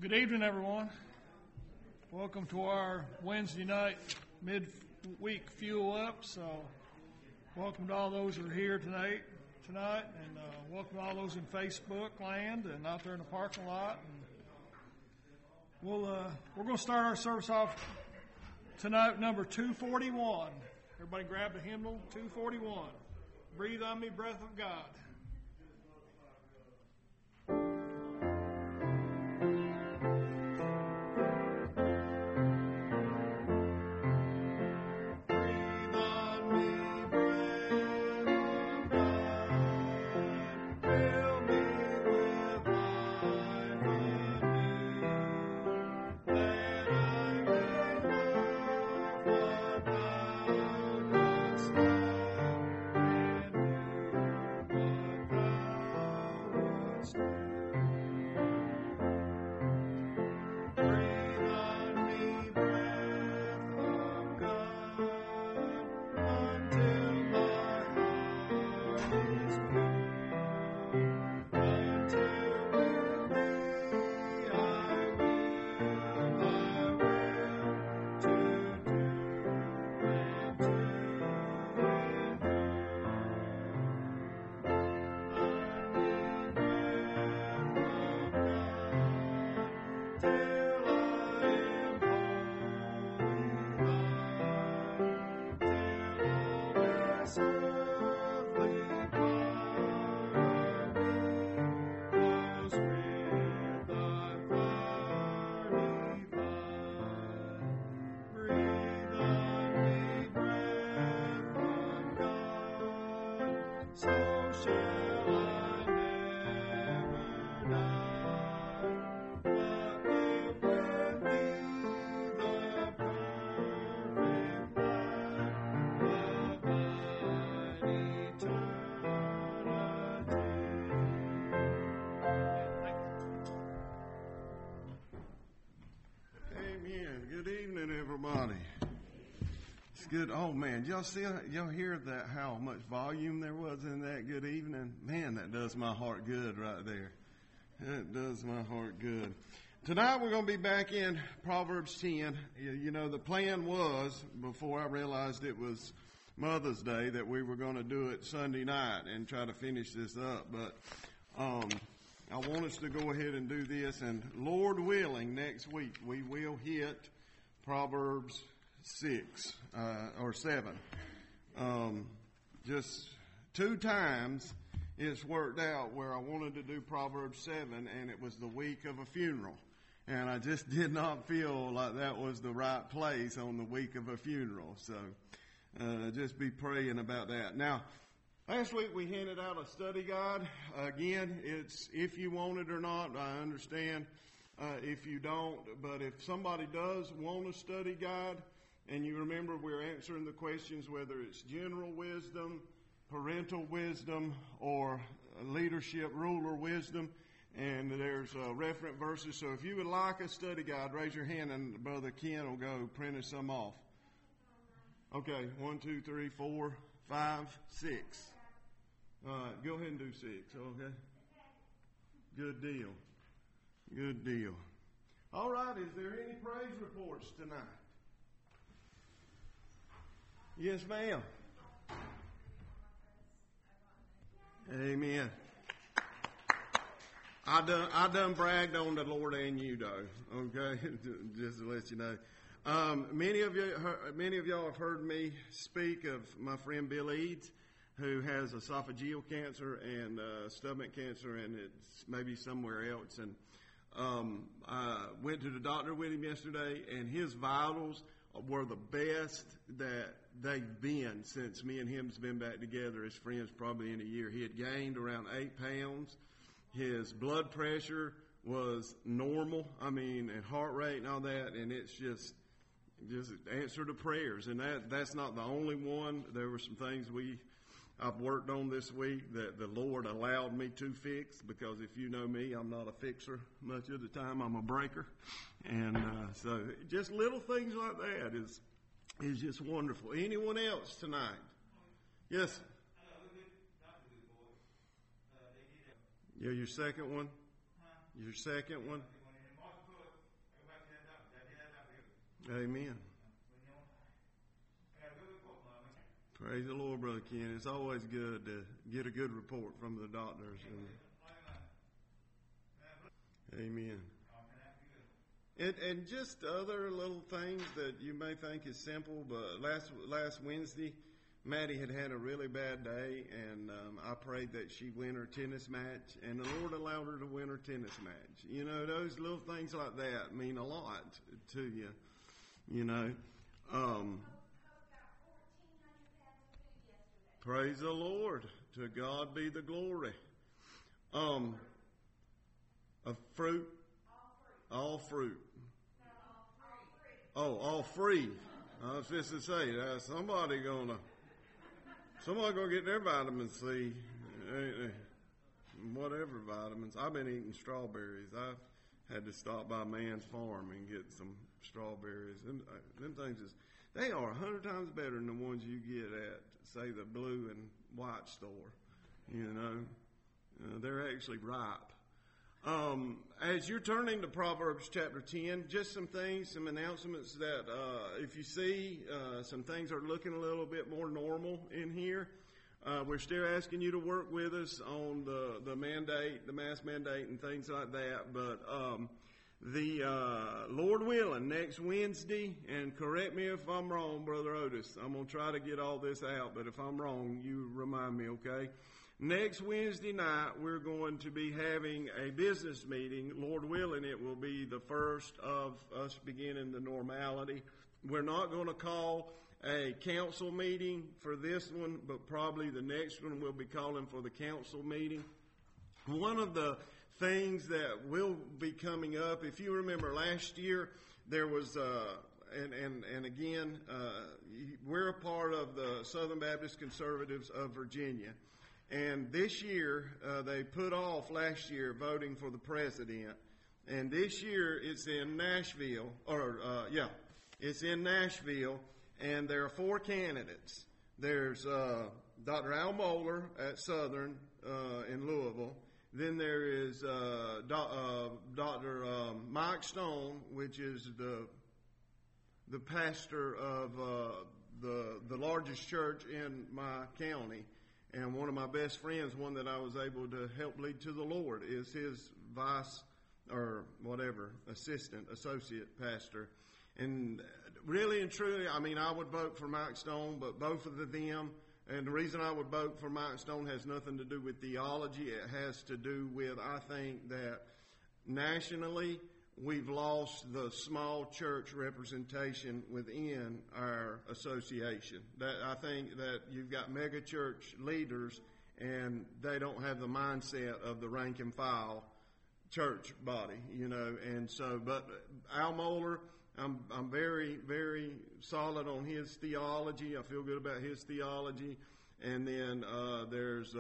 Good evening, everyone. Welcome to our Wednesday night midweek fuel up. So, welcome to all those who are here tonight, and welcome to all those in Facebook land and out there in the parking lot. And we're going to start our service off tonight, number 241. Everybody, grab the hymnal 241. Breathe on me, breath of God. Good. Oh man, y'all hear that? How much volume there was in that? Good evening, man. That does my heart good right there. That does my heart good. Tonight we're going to be back in Proverbs 10. You know, the plan was, before I realized it was Mother's Day, that we were going to do it Sunday night and try to finish this up. But I want us to go ahead and do this, and Lord willing, next week we will hit Proverbs 6 or 7. Just 2 times it's worked out where I wanted to do Proverbs 7, and it was the week of a funeral. And I just did not feel like that was the right place on the week of a funeral. So just be praying about that. Now, last week we handed out a study guide. Again, it's if you want it or not. I understand if you don't. But if somebody does want a study guide, and you remember we're answering the questions whether it's general wisdom, parental wisdom, or leadership, ruler wisdom. And there's referent verses. So if you would like a study guide, raise your hand and Brother Ken will go print us some off. Okay, 1, 2, 3, 4, 5, 6. All right, go ahead and do 6, okay? Good deal. Good deal. All right, is there any praise reports tonight? Yes, ma'am. Amen. I done bragged on the Lord and you, though. Okay, just to let you know. Many of y'all have heard me speak of my friend Bill Eads, who has esophageal cancer and stomach cancer, and it's maybe somewhere else. And I went to the doctor with him yesterday, and his vitals were the best that they've been since me and him's been back together as friends, probably in a year. He had gained around 8 pounds. His blood pressure was normal. And heart rate and all that. And it's just answer to prayers. And that's not the only one. There were some things I've worked on this week that the Lord allowed me to fix, because if you know me, I'm not a fixer much of the time. I'm a breaker. And so just little things like that is just wonderful. Anyone else tonight? Yes? Yeah, your second one? Your second one? Amen. Praise the Lord, Brother Ken. It's always good to get a good report from the doctors. Amen. And just other little things that you may think is simple, but last Wednesday, Maddie had a really bad day, and I prayed that she win her tennis match, and the Lord allowed her to win her tennis match. You know, those little things like that mean a lot to you. You know, praise the Lord. To God be the glory. Of fruit. All fruit. Oh, all free. I was just to say, somebody gonna get their vitamin C, whatever vitamins. I've been eating strawberries. I've had to stop by Man's Farm and get some strawberries. Them things they are 100 times better than the ones you get at, say, the blue and white store. You know, they're actually ripe. As you're turning to Proverbs chapter 10, just some announcements that if you see some things are looking a little bit more normal in here. We're still asking you to work with us on the mandate, the mask mandate and things like that. But the Lord willing, next Wednesday, and correct me if I'm wrong, Brother Otis, I'm going to try to get all this out, but if I'm wrong, you remind me, okay? Next Wednesday night, we're going to be having a business meeting. Lord willing, it will be the first of us beginning the normality. We're not going to call a council meeting for this one, but probably the next one we'll be calling for the council meeting. One of the things that will be coming up, if you remember last year, there was, and again, we're a part of the Southern Baptist Conservatives of Virginia. And this year, they put off last year voting for the president. And this year, it's in Nashville, it's in Nashville, and there are 4 candidates. There's Dr. Al Mohler at Southern in Louisville. Then there is Dr. Mike Stone, which is the pastor of the largest church in my county. And one of my best friends, one that I was able to help lead to the Lord, is his associate pastor. And really and truly, I mean, I would vote for Mike Stone, but both of them, and the reason I would vote for Mike Stone has nothing to do with theology. It has to do with, I think, that nationally, we've lost the small church representation within our association. That I think that you've got mega church leaders and they don't have the mindset of the rank and file church body, you know. And so, but Al Mohler, I'm very, very solid on his theology. I feel good about his theology. And then there's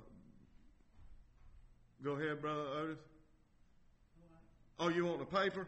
go ahead, Brother Otis. Oh, you want the paper?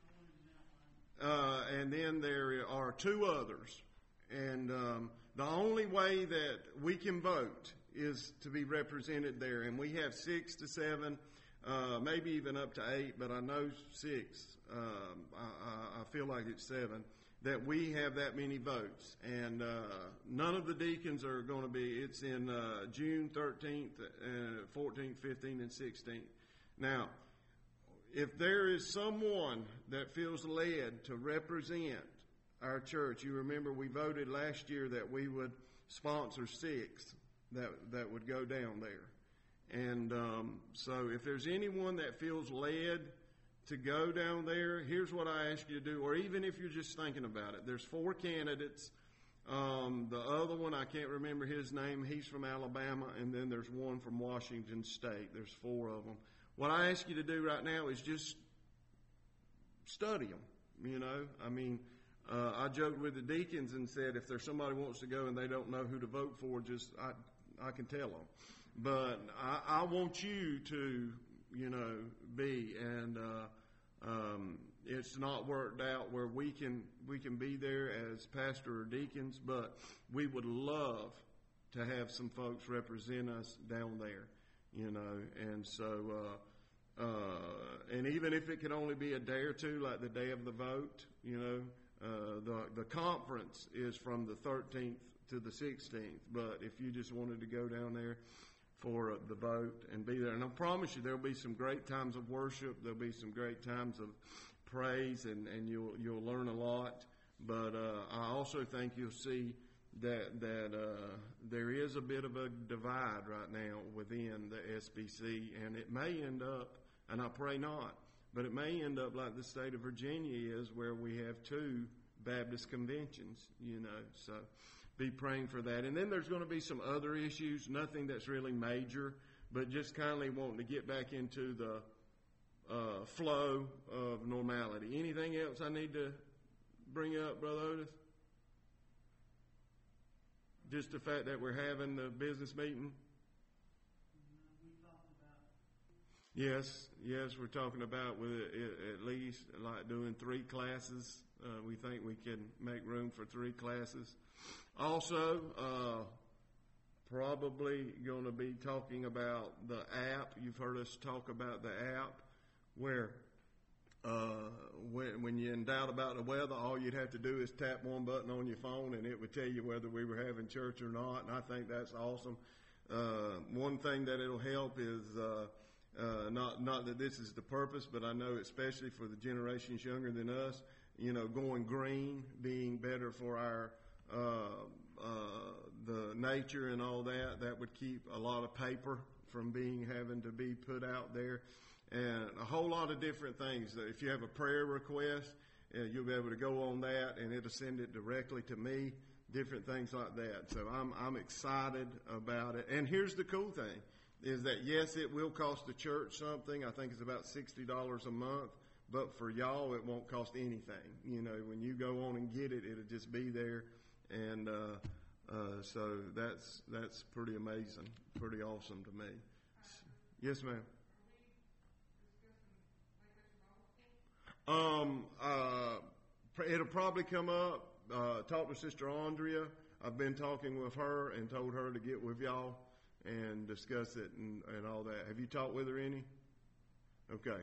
And then there are 2 others. And the only way that we can vote is to be represented there. And we have 6 to 7, maybe even up to 8, but I know 6. I feel like it's 7, that we have that many votes. And none of the deacons are going to be. It's in June 13th, 14th, 15th, and 16th. Now, if there is someone that feels led to represent our church, you remember we voted last year that we would sponsor 6 that would go down there. And so if there's anyone that feels led to go down there, here's what I ask you to do, or even if you're just thinking about it. There's 4 candidates. The other one, I can't remember his name. He's from Alabama, and then there's one from Washington State. There's 4 of them. What I ask you to do right now is just study them, you know. I mean, I joked with the deacons and said if there's somebody who wants to go and they don't know who to vote for, just I can tell them. But I want you to, you know, be. And it's not worked out where we can be there as pastor or deacons, but we would love to have some folks represent us down there. You know, and so, and even if it could only be a day or 2, like the day of the vote, you know, The conference is from the 13th to the 16th, but if you just wanted to go down there for the vote and be there, and I promise you there'll be some great times of worship, there'll be some great times of praise, and you'll learn a lot. But I also think you'll see that there is a bit of a divide right now within the SBC, and it may end up, and I pray not, but it may end up like the state of Virginia is, where we have 2 Baptist conventions, so be praying for that. And then there's going to be some other issues, nothing that's really major, but just kindly wanting to get back into the flow of normality. Anything else I need to bring up, Brother Otis? Just the fact that we're having the business meeting? Yes, we're talking about with at least like doing 3 classes. We think we can make room for 3 classes. Also, probably going to be talking about the app. You've heard us talk about the app, where when you're in doubt about the weather, all you'd have to do is tap one button on your phone and it would tell you whether we were having church or not, and I think that's awesome. One thing that it'll help is not that this is the purpose, but I know especially for the generations younger than us, going green, being better for our the nature and all that would keep a lot of paper from having to be put out there, and a whole lot of different things. If you have a prayer request, you'll be able to go on that and it'll send it directly to me, different things like that. So I'm excited about it. And here's the cool thing, is that yes, it will cost the church something. I think it's about $60 a month, but for y'all it won't cost anything. When you go on and get it, it'll just be there. And so that's pretty amazing, pretty awesome to me. Yes, ma'am. It'll probably come up. Talk to Sister Andrea. I've been talking with her and told her to get with y'all and discuss it and all that. Have you talked with her any? Okay.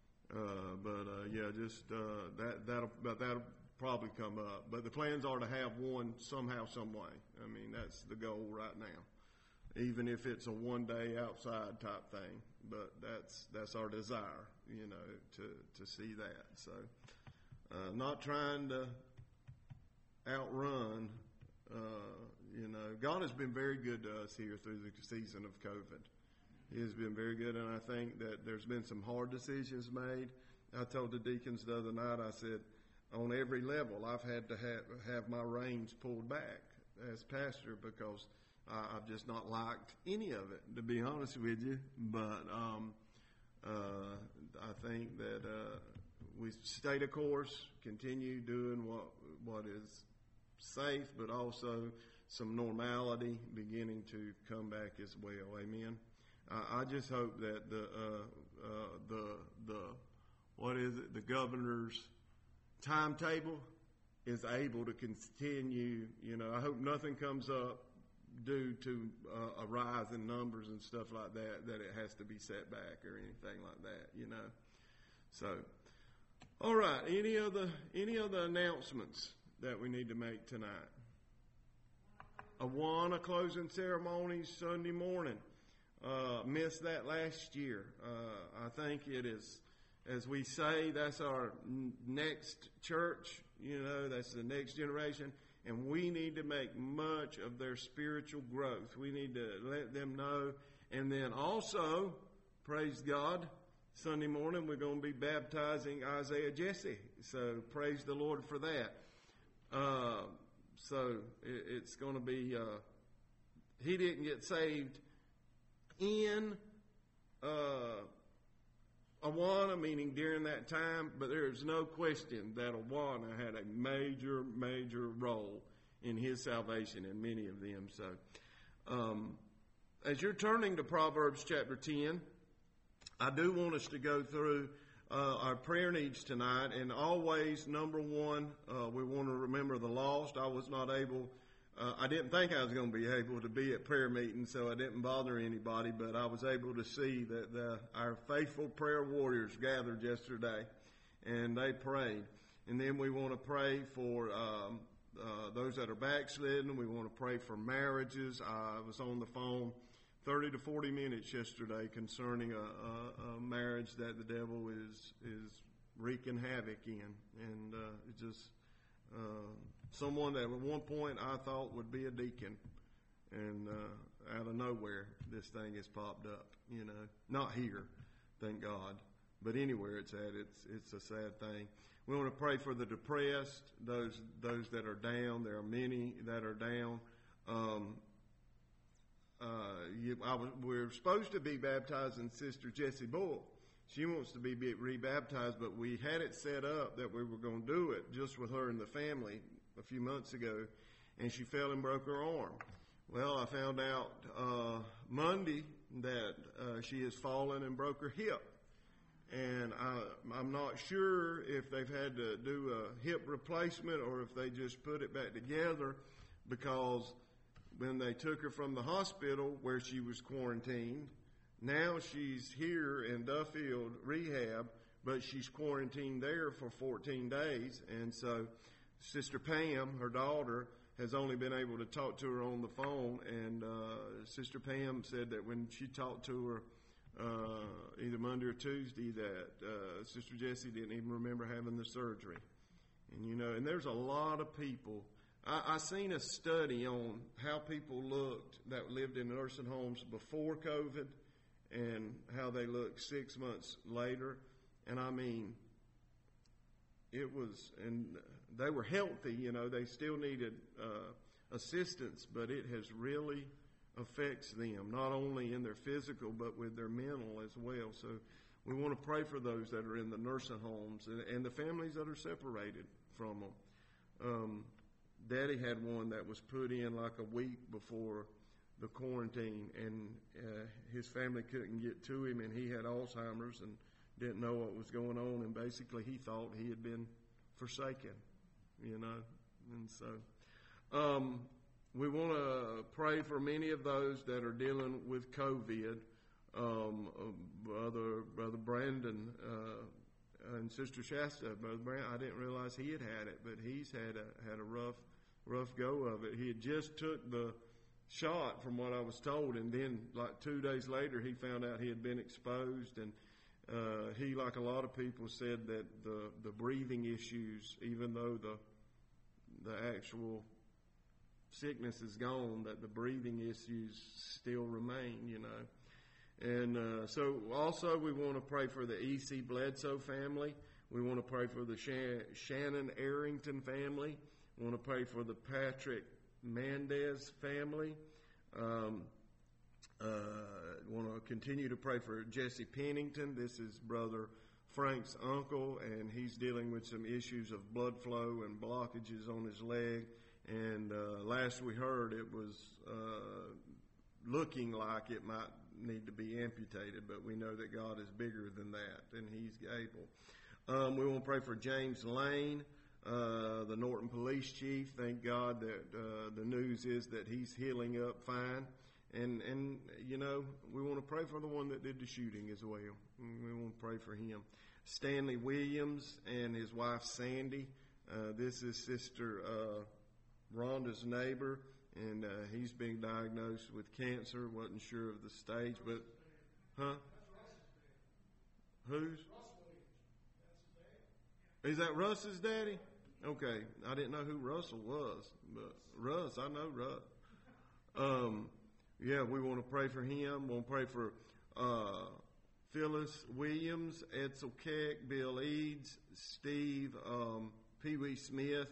That'll probably come up. But the plans are to have one somehow, some way. I mean, that's the goal right now. Even if it's a one-day outside type thing, but that's our desire, to see that. So, not trying to outrun. God has been very good to us here through the season of COVID. He has been very good, and I think that there's been some hard decisions made. I told the deacons the other night, I said, on every level, I've had to have my reins pulled back as pastor, because I've just not liked any of it, to be honest with you. But I think that we stay the course, continue doing what is safe, but also some normality beginning to come back as well. Amen. I just hope that the governor's timetable is able to continue. I hope nothing comes up due to a rise in numbers and stuff like that it has to be set back or anything like that. So, all right. Any other announcements that we need to make tonight? A closing ceremony Sunday morning. Missed that last year. I think it is, as we say, that's our next church. That's the next generation. And we need to make much of their spiritual growth. We need to let them know. And then also, praise God, Sunday morning we're going to be baptizing Isaiah Jesse. So praise the Lord for that. So it's going to be, he didn't get saved in Awana, meaning during that time, but there's no question that Awana had a major, major role in his salvation, and many of them. So, as you're turning to Proverbs chapter 10, I do want us to go through our prayer needs tonight, and always, number one, we want to remember the lost. I was not able, I didn't think I was going to be able to be at prayer meetings, so I didn't bother anybody, but I was able to see that our faithful prayer warriors gathered yesterday, and they prayed. And then we want to pray for those that are backslidden. We want to pray for marriages. I was on the phone 30 to 40 minutes yesterday concerning a marriage that the devil is wreaking havoc in. And it's just someone that at one point I thought would be a deacon. And out of nowhere, this thing has popped up, Not here, thank God. But anywhere it's at, it's a sad thing. We want to pray for the depressed, those that are down. There are many that are down. We're supposed to be baptizing Sister Jessie Bull. She wants to be rebaptized, but we had it set up that we were going to do it just with her and the family a few months ago, and she fell and broke her arm. Well, I found out Monday that she has fallen and broke her hip. And I'm not sure if they've had to do a hip replacement or if they just put it back together, because when they took her from the hospital where she was quarantined, now she's here in Duffield Rehab, but she's quarantined there for 14 days. And so Sister Pam, her daughter, has only been able to talk to her on the phone. And Sister Pam said that when she talked to her either Monday or Tuesday, that Sister Jessie didn't even remember having the surgery. And and there's a lot of people. I seen a study on how people looked that lived in nursing homes before COVID and how they looked 6 months later. And I mean, it was, and they were healthy, they still needed assistance, but it has really affects them, not only in their physical, but with their mental as well. So we want to pray for those that are in the nursing homes and the families that are separated from them. Daddy had one that was put in like a week before the quarantine, and his family couldn't get to him, and he had Alzheimer's and didn't know what was going on, and basically he thought he had been forsaken, and so we want to pray for many of those that are dealing with COVID. Brother Brandon and Sister Shasta. Brother Brandon, I didn't realize he had it, but he's had a rough go of it. He had just took the shot, from what I was told, and then like 2 days later he found out he had been exposed, and he, like a lot of people, said that the breathing issues, even though the actual sickness is gone, that the breathing issues still remain, And so also we want to pray for the E.C. Bledsoe family. We want to pray for the Shannon Arrington family. We want to pray for the Patrick Mendez family. Want to continue to pray for Jesse Pennington. This is Brother Frank's uncle, and he's dealing with some issues of blood flow and blockages on his leg. And last we heard, it was looking like it might need to be amputated, but we know that God is bigger than that, and He's able. We want to pray for James Lane, the Norton Police Chief. Thank God that the news is that he's healing up fine. And we want to pray for the one that did the shooting as well. We want to pray for him. Stanley Williams and his wife Sandy. This is Sister Rhonda's neighbor, and he's being diagnosed with cancer. Wasn't sure of the stage, but whose? Is that Russ's daddy? Okay, I didn't know who Russell was, but Russ, I know Russ. Yeah, we want to pray for him. We want to pray for Phyllis Williams, Edsel Keck, Bill Eads, Steve, Pee Wee Smith.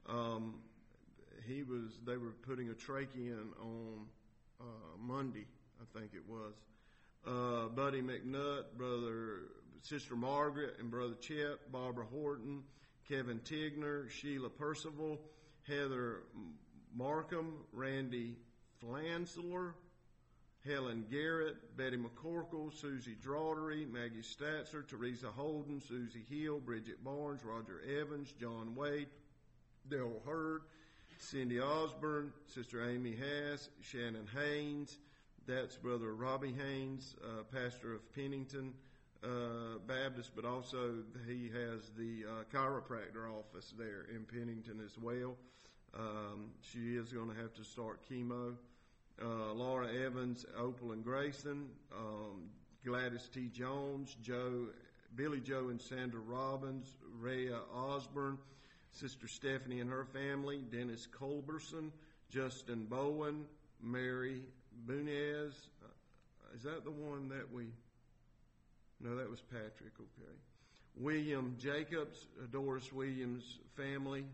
They were putting a trach in on Monday, I think it was. Buddy McNutt, Sister Margaret and Brother Chet, Barbara Horton, Kevin Tigner, Sheila Percival, Heather Markham, Randy Flansler, Helen Garrett, Betty McCorkle, Susie Draughtery, Maggie Statzer, Teresa Holden, Susie Hill, Bridget Barnes, Roger Evans, John Wade, Daryl Hurd, Cindy Osborne, Sister Amy Hass, Shannon Haynes. That's Brother Robbie Haynes, pastor of Pennington. Baptist, but also he has the chiropractor office there in Pennington as well. She is going to have to start chemo. Laura Evans, Opal and Grayson, Gladys T. Jones, Billy Joe and Sandra Robbins, Rhea Osborne, Sister Stephanie and her family, Dennis Culberson, Justin Bowen, Mary Bunez. Is that the one that no, that was Patrick, okay. William Jacobs, Doris Williams' family,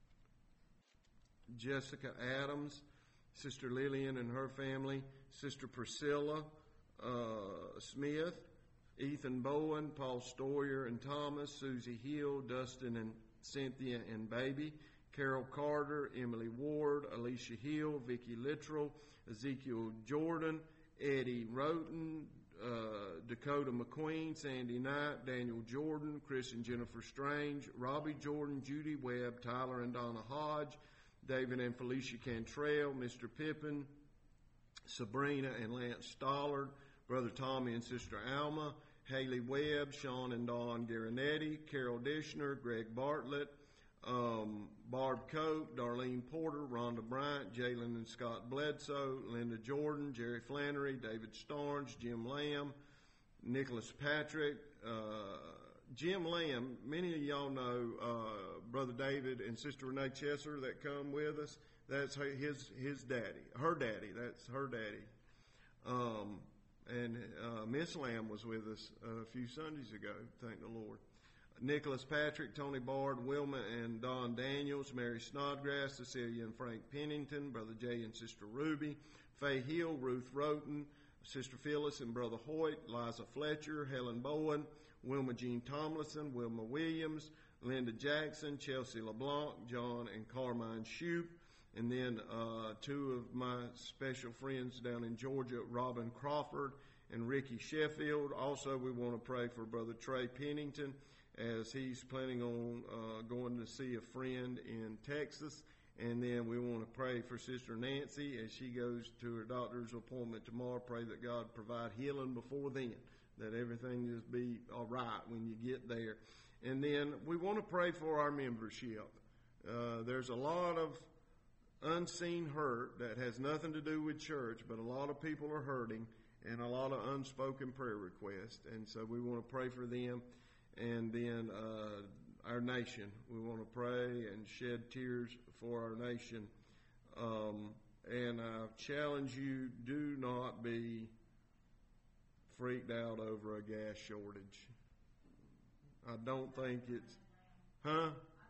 Jessica Adams, Sister Lillian and her family, Sister Priscilla Smith, Ethan Bowen, Paul Stoyer and Thomas, Susie Hill, Dustin and Cynthia and baby, Carol Carter, Emily Ward, Alicia Hill, Vicki Littrell, Ezekiel Jordan, Eddie Roten, Dakota McQueen, Sandy Knight, Daniel Jordan, Chris and Jennifer Strange, Robbie Jordan, Judy Webb, Tyler and Donna Hodge, David and Felicia Cantrell, Mr. Pippin, Sabrina and Lance Stollard, Brother Tommy and Sister Alma, Haley Webb, Sean and Dawn Garanetti, Carol Dishner, Greg Bartlett, Barb Cope, Darlene Porter, Rhonda Bryant, Jalen and Scott Bledsoe, Linda Jordan, Jerry Flannery, David Starnes, Jim Lamb, Nicholas Patrick, Jim Lamb. Many of y'all know Brother David and Sister Renee Chesser that come with us. That's his daddy, her daddy. That's her daddy. And Miss Lamb was with us a few Sundays ago. Thank the Lord. Nicholas Patrick, Tony Bard, Wilma and Don Daniels, Mary Snodgrass, Cecilia and Frank Pennington, Brother Jay and Sister Ruby, Faye Hill, Ruth Roten, Sister Phyllis and Brother Hoyt, Liza Fletcher, Helen Bowen, Wilma Jean Tomlinson, Wilma Williams, Linda Jackson, Chelsea LeBlanc, John and Carmine Shoup, and then two of my special friends down in Georgia, Robin Crawford and Ricky Sheffield. Also, we want to pray for Brother Trey Pennington as he's planning on going to see a friend in Texas. And then we want to pray for Sister Nancy as she goes to her doctor's appointment tomorrow. Pray that God provide healing before then, that everything just be all right when you get there. And then we want to pray for our membership. There's a lot of unseen hurt that has nothing to do with church, but a lot of people are hurting and a lot of unspoken prayer requests. And so we want to pray for them. And then our nation. We want to pray and shed tears for our nation. And I challenge you, do not be freaked out over a gas shortage. I don't think it's... Huh?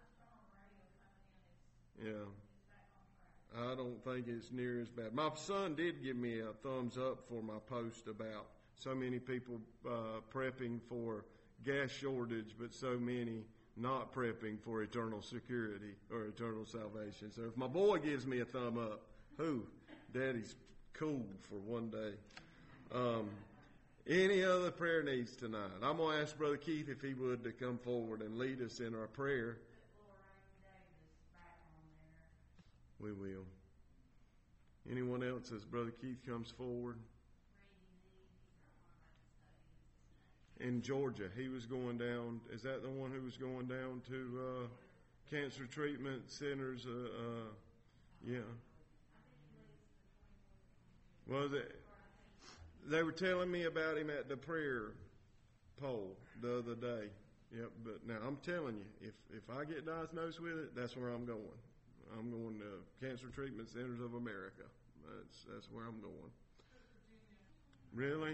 Yeah. I don't think it's near as bad. My son did give me a thumbs up for my post about so many people prepping for gas shortage, but so many not prepping for eternal security or eternal salvation. So if my boy gives me a thumb up, Daddy's cool for one day. Any other prayer needs tonight? I'm going to ask Brother Keith if he would to come forward and lead us in our prayer. We will. Anyone else as Brother Keith comes forward? In Georgia, he was going down. Is that the one who was going down to cancer treatment centers? Yeah. Well, they were telling me about him at the prayer poll the other day. Yep. But now I'm telling you, if I get diagnosed with it, that's where I'm going. I'm going to Cancer Treatment Centers of America. That's where I'm going. Really?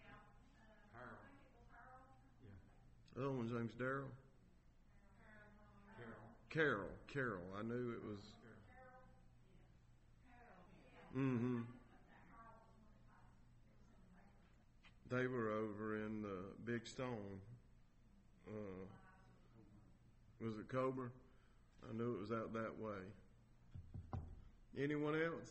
The other one's name's Daryl. Carol. I knew it was. Mm-hmm. They were over in the Big Stone. Was it Coburn? I knew it was out that way. Anyone else?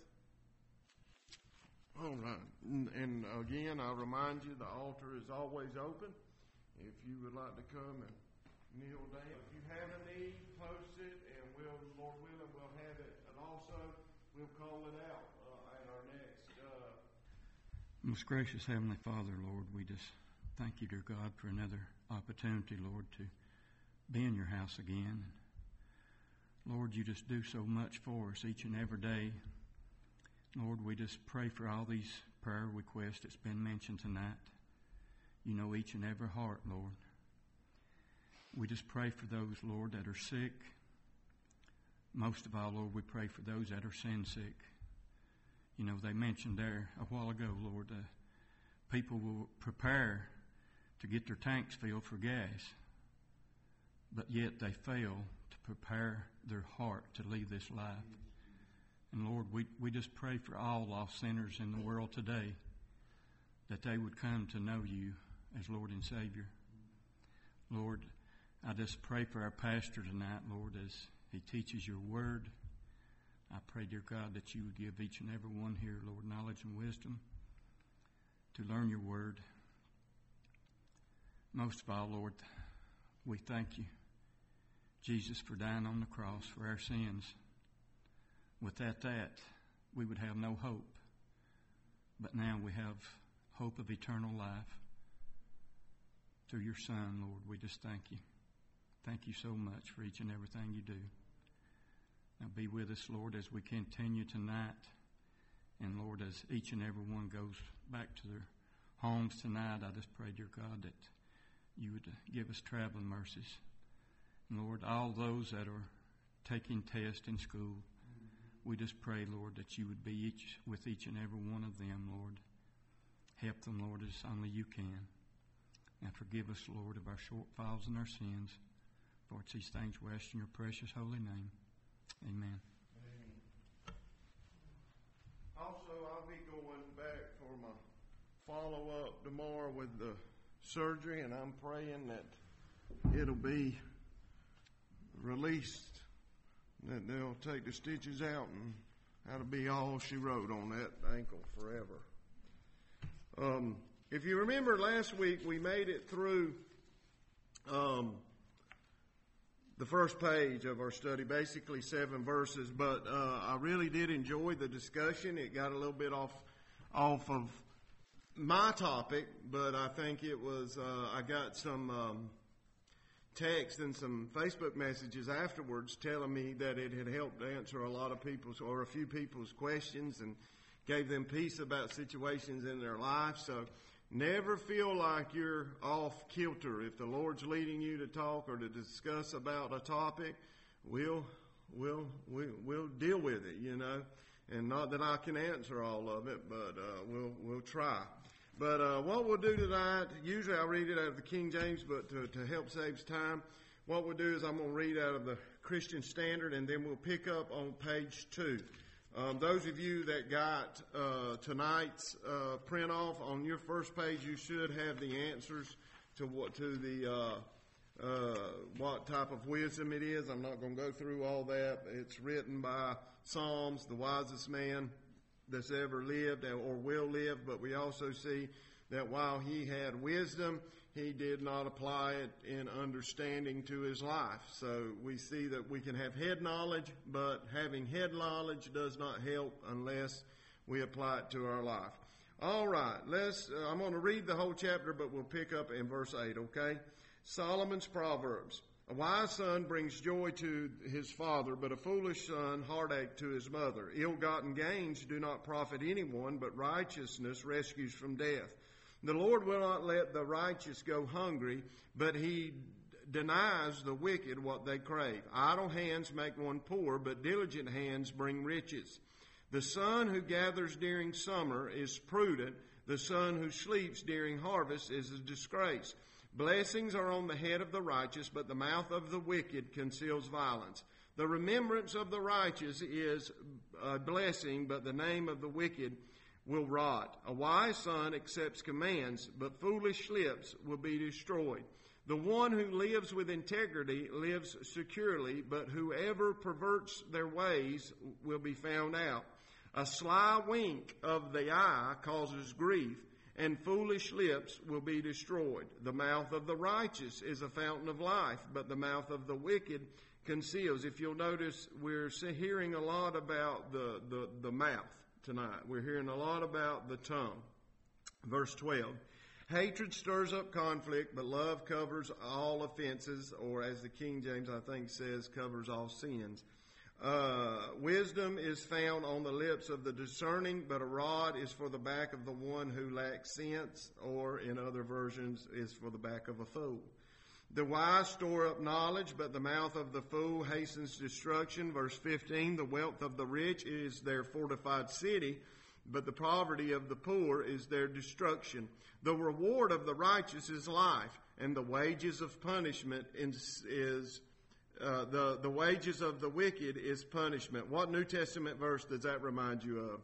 All right. And again, I remind you, the altar is always open. If you would like to come and kneel down. If you have a need, post it, and Lord willing, we'll have it. And also, we'll call it out at our next. Most gracious Heavenly Father, Lord, we just Thank you, dear God, for another opportunity, Lord, to be in your house again. Lord, you just do so much for us each and every day. Lord, we just pray for all these prayer requests that's been mentioned tonight. You know each and every heart, Lord. We just pray for those, Lord, that are sick. Most of all, Lord, we pray for those that are sin sick. You know, they mentioned there a while ago, Lord, people will prepare to get their tanks filled for gas, but yet they fail to prepare their heart to leave this life. And Lord, we just pray for all lost sinners in the world today, that they would come to know you as Lord and Savior. Lord, I just pray for our pastor tonight, Lord, as he teaches your word. I pray, dear God, that you would give each and every one here, Lord, knowledge and wisdom to learn your word. Most of all, Lord, we thank you, Jesus, for dying on the cross for our sins. Without that, we would have no hope. But now we have hope of eternal life through your Son, Lord. We just thank you. Thank you so much for each and everything you do. Now be with us, Lord, as we continue tonight. And Lord, as each and every one goes back to their homes tonight, I just pray, dear God, that you would give us traveling mercies. And Lord, all those that are taking tests in school, we just pray, Lord, that you would be with each and every one of them, Lord. Help them, Lord, as only you can. And forgive us, Lord, of our shortfalls and our sins. For it's these things we ask in your precious holy name. Amen. Also, I'll be going back for my follow-up tomorrow with the surgery, and I'm praying that it'll be released, that they'll take the stitches out, and that'll be all she wrote on that ankle forever. If you remember last week, we made it through the first page of our study, basically 7 verses, but I really did enjoy the discussion. It got a little bit off of my topic, but I think it was, I got some text and some Facebook messages afterwards telling me that it had helped answer a lot of people's, or a few people's questions, and gave them peace about situations in their life. So never feel like you're off kilter. If the Lord's leading you to talk or to discuss about a topic, we'll deal with it, you know. And not that I can answer all of it, but we'll try. But what we'll do tonight, usually I read it out of the King James, but to help save time, what we'll do is I'm going to read out of the Christian Standard, and then we'll pick up on page 2. Those of you that got tonight's print off, on your first page you should have the answers to what type of wisdom it is. I'm not going to go through all that. It's written by Psalms, the wisest man that's ever lived or will live, but we also see that while he had wisdom, he did not apply it in understanding to his life. So we see that we can have head knowledge, but having head knowledge does not help unless we apply it to our life. All right, I'm going to read the whole chapter, but we'll pick up in verse 8, okay? Solomon's Proverbs. A wise son brings joy to his father, but a foolish son heartache to his mother. Ill-gotten gains do not profit anyone, but righteousness rescues from death. The Lord will not let the righteous go hungry, but he denies the wicked what they crave. Idle hands make one poor, but diligent hands bring riches. The son who gathers during summer is prudent. The son who sleeps during harvest is a disgrace. Blessings are on the head of the righteous, but the mouth of the wicked conceals violence. The remembrance of the righteous is a blessing, but the name of the wicked will rot. A wise son accepts commands, but foolish lips will be destroyed. The one who lives with integrity lives securely, but whoever perverts their ways will be found out. A sly wink of the eye causes grief, and foolish lips will be destroyed. The mouth of the righteous is a fountain of life, but the mouth of the wicked conceals. If you'll notice, we're hearing a lot about the mouth tonight. We're hearing a lot about the tongue. Verse 12. Hatred stirs up conflict, but love covers all offenses, or as the King James, I think, says, covers all sins. Wisdom is found on the lips of the discerning, but a rod is for the back of the one who lacks sense, or in other versions, is for the back of a fool. The wise store up knowledge, but the mouth of the fool hastens destruction. Verse 15, the wealth of the rich is their fortified city, but the poverty of the poor is their destruction. The reward of the righteous is life, and the wages of punishment is the wages of the wicked is punishment. What New Testament verse does that remind you of?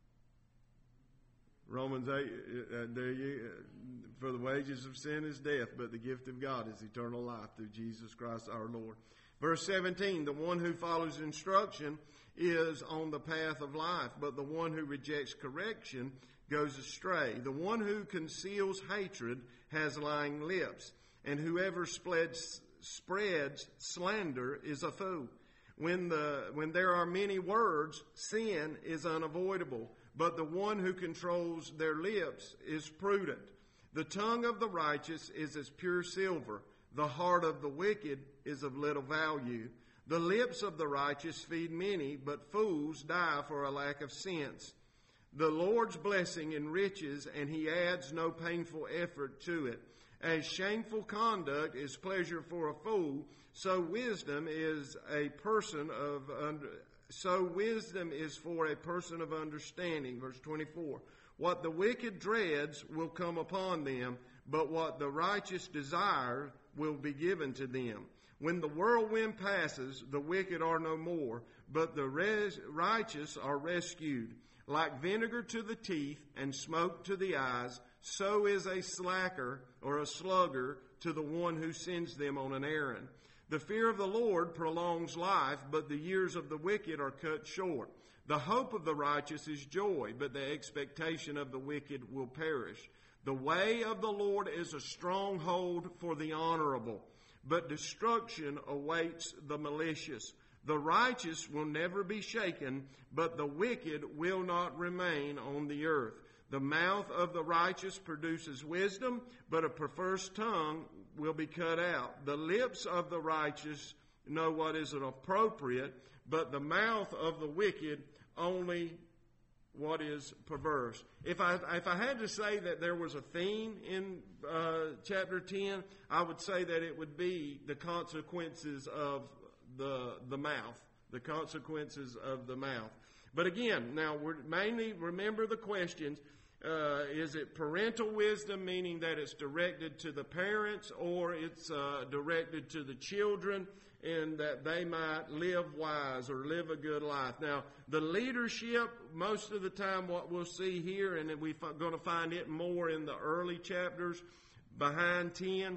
Romans 8, for the wages of sin is death, but the gift of God is eternal life through Jesus Christ our Lord. Verse 17, the one who follows instruction is on the path of life, but the one who rejects correction goes astray. The one who conceals hatred has lying lips, and whoever spreads slander is a fool. When there are many words, sin is unavoidable, but the one who controls their lips is prudent. The tongue of the righteous is as pure silver. The heart of the wicked is of little value. The lips of the righteous feed many, but fools die for a lack of sense. The Lord's blessing enriches, and he adds no painful effort to it. As shameful conduct is pleasure for a fool, so wisdom is for a person of understanding. Verse 24. What the wicked dreads will come upon them, but what the righteous desire will be given to them. When the whirlwind passes, the wicked are no more, but the righteous are rescued. Like vinegar to the teeth and smoke to the eyes, so is a slacker or a slugger to the one who sends them on an errand. The fear of the Lord prolongs life, but the years of the wicked are cut short. The hope of the righteous is joy, but the expectation of the wicked will perish. The way of the Lord is a stronghold for the honorable, but destruction awaits the malicious. The righteous will never be shaken, but the wicked will not remain on the earth. The mouth of the righteous produces wisdom, but a perverse tongue will be cut out. The lips of the righteous know what is appropriate, but the mouth of the wicked only what is perverse. If I had to say that there was a theme in chapter 10, I would say that it would be the consequences of the mouth. The consequences of the mouth. But again, now we're mainly remember the questions. Is it parental wisdom, meaning that it's directed to the parents, or it's directed to the children, and that they might live wise or live a good life? Now, the leadership, most of the time what we'll see here, and we're going to find it more in the early chapters behind 10,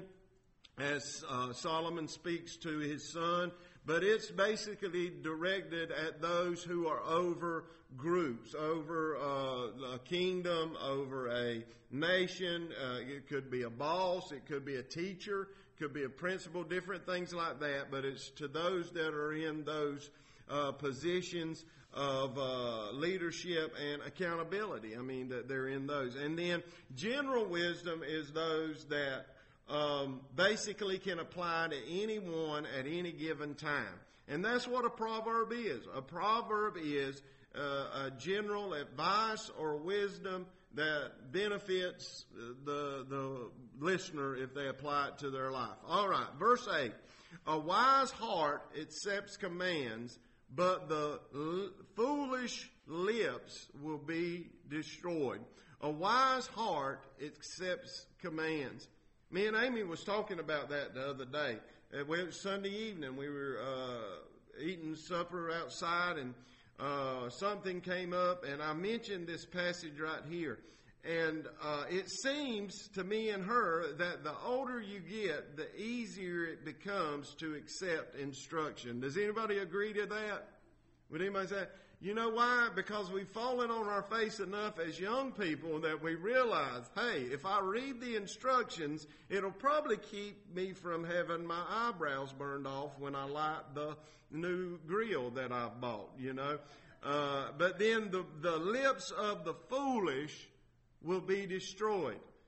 as Solomon speaks to his son, but it's basically directed at those who are over groups, over a kingdom, over a nation. It could be a boss, it could be a teacher, it could be a principal, different things like that, but it's to those that are in those positions of leadership and accountability. I mean, that they're in those. And then general wisdom is those that basically can apply to anyone at any given time. And that's what a proverb is. A proverb is a general advice or wisdom that benefits the listener if they apply it to their life. All right, verse 8. A wise heart accepts commands, but the foolish lips will be destroyed. A wise heart accepts commands. Me and Amy was talking about that the other day. It was Sunday evening. We were eating supper outside, and something came up, and I mentioned this passage right here. And it seems to me and her that the older you get, the easier it becomes to accept instruction. Does anybody agree to that? Would anybody say, you know why? Because we've fallen on our face enough as young people that we realize, hey, if I read the instructions, it'll probably keep me from having my eyebrows burned off when I light the new grill that I've bought, you know. But then the lips of the foolish will be destroyed.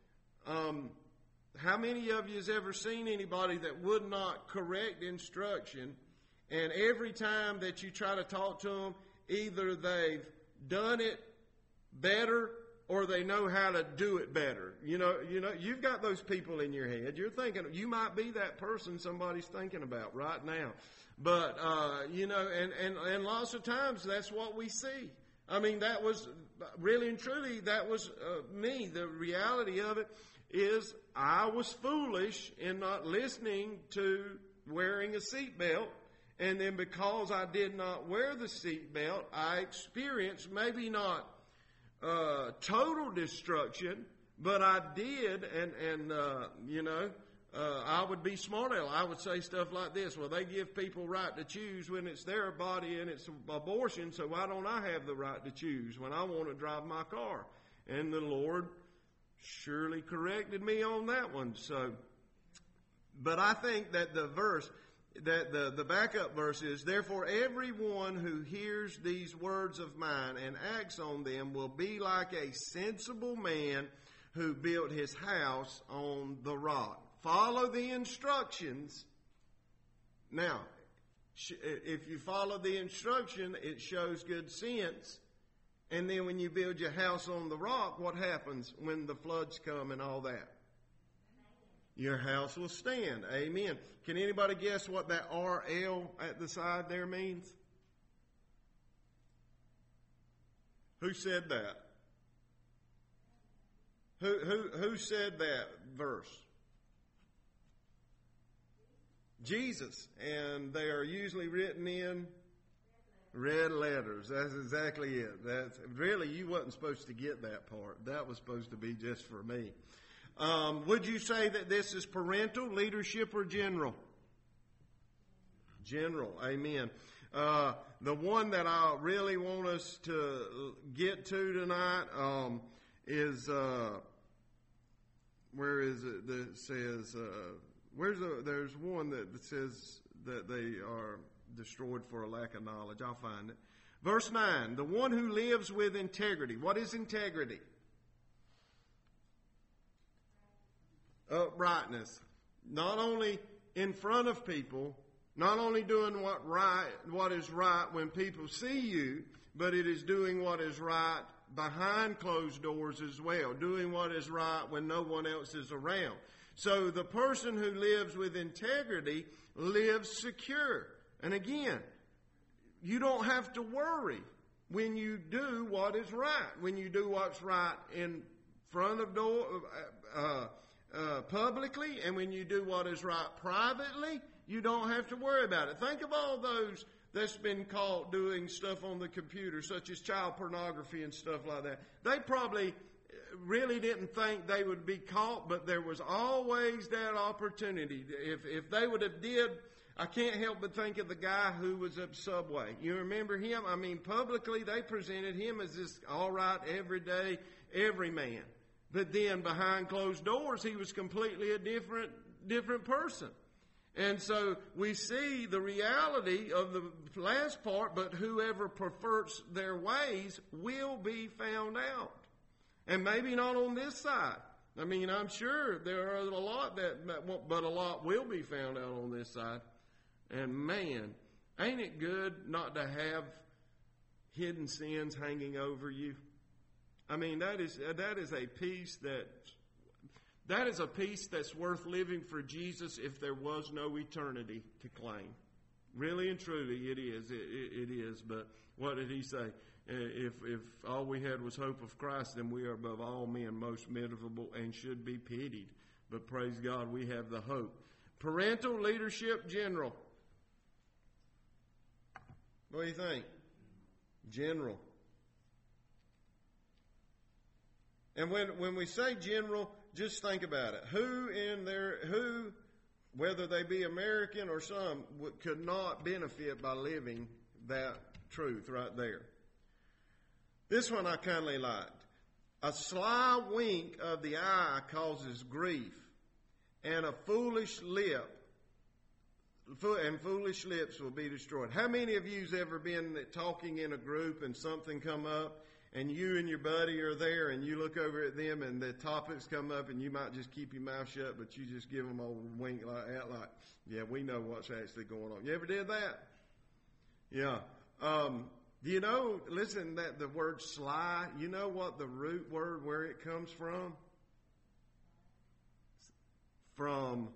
How many of you has ever seen anybody that would not correct instruction, and every time that you try to talk to them, either they've done it better or they know how to do it better? You've got those people in your head. You're thinking, you might be that person somebody's thinking about right now. But, and lots of times that's what we see. I mean, that was really and truly, that was me. The reality of it is I was foolish in not listening to wearing a seatbelt. And then because I did not wear the seatbelt, I experienced maybe not total destruction, but I did, I would be smart aleck. I would say stuff like this: well, they give people right to choose when it's their body and it's abortion, so why don't I have the right to choose when I want to drive my car? And the Lord surely corrected me on that one. So, but I think that the verse, that the backup verse is, therefore everyone who hears these words of mine and acts on them will be like a sensible man who built his house on the rock. Follow the instructions. Now, if you follow the instruction, it shows good sense. And then when you build your house on the rock, what happens when the floods come and all that? Your house will stand. Amen. Can anybody guess what that RL at the side there means? Who said that? Who said that verse? Jesus. And they are usually written in red letters. That's exactly it. That's really, you wasn't supposed to get that part. That was supposed to be just for me. Would you say that this is parental, leadership, or general? General. Amen. The one that I really want us to get to tonight is where is it that says there's one that says that they are destroyed for a lack of knowledge. I'll find it. Verse 9, the one who lives with integrity. What is integrity? Uprightness. Not only in front of people, not only doing what is right when people see you, but it is doing what is right behind closed doors as well. Doing what is right when no one else is around. So the person who lives with integrity lives secure. And again, you don't have to worry when you do what is right. When you do what's right in front of publicly, and when you do what is right privately, you don't have to worry about it. Think of all those that's been caught doing stuff on the computer, such as child pornography and stuff like that. They probably really didn't think they would be caught, but there was always that opportunity. If they would have did, I can't help but think of the guy who was at Subway. You remember him? I mean, publicly they presented him as this all right, everyday, everyman. But then behind closed doors, he was completely a different person. And so we see the reality of the last part, but whoever perverts their ways will be found out. And maybe not on this side. I mean, I'm sure there are a lot but a lot will be found out on this side. And man, ain't it good not to have hidden sins hanging over you? I mean, that is a peace that is a peace that's worth living for Jesus if there was no eternity to claim. Really and truly, it is. It is. But what did he say? If all we had was hope of Christ, then we are above all men most miserable and should be pitied. But praise God, we have the hope. Parental leadership, general. What do you think? General. And when we say general, just think about it. Who, whether they be American or some, could not benefit by living that truth right there. This one I kindly liked. A sly wink of the eye causes grief, and a foolish lip, and foolish lips will be destroyed. How many of you's ever been talking in a group and something come up, and you and your buddy are there, and you look over at them, and the topics come up, and you might just keep your mouth shut, but you just give them a wink like that, like, yeah, we know what's actually going on. You ever did that? Yeah. Do you know, listen, that the word sly, you know what the root word, where it comes from? From,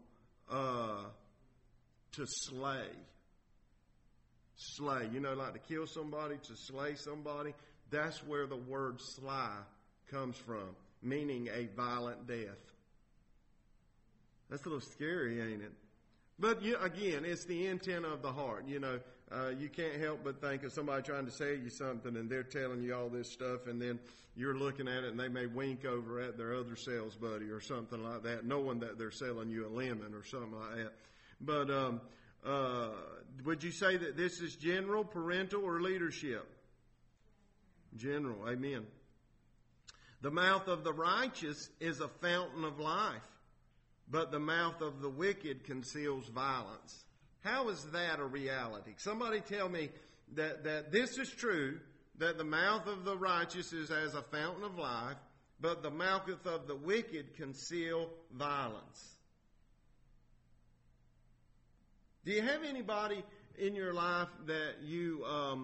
to slay. Slay. You know, like to kill somebody, to slay somebody. That's where the word sly comes from, meaning a violent death. That's a little scary, ain't it? But again, it's the intent of the heart. You know, you can't help but think of somebody trying to sell you something, and they're telling you all this stuff, and then you're looking at it, and they may wink over at their other sales buddy or something like that, knowing that they're selling you a lemon or something like that. But would you say that this is general, parental, or leadership? General. Amen. The mouth of the righteous is a fountain of life, but the mouth of the wicked conceals violence. How is that a reality? Somebody tell me that this is true, that the mouth of the righteous is as a fountain of life, but the mouth of the wicked conceal violence. Do you have anybody in your life that you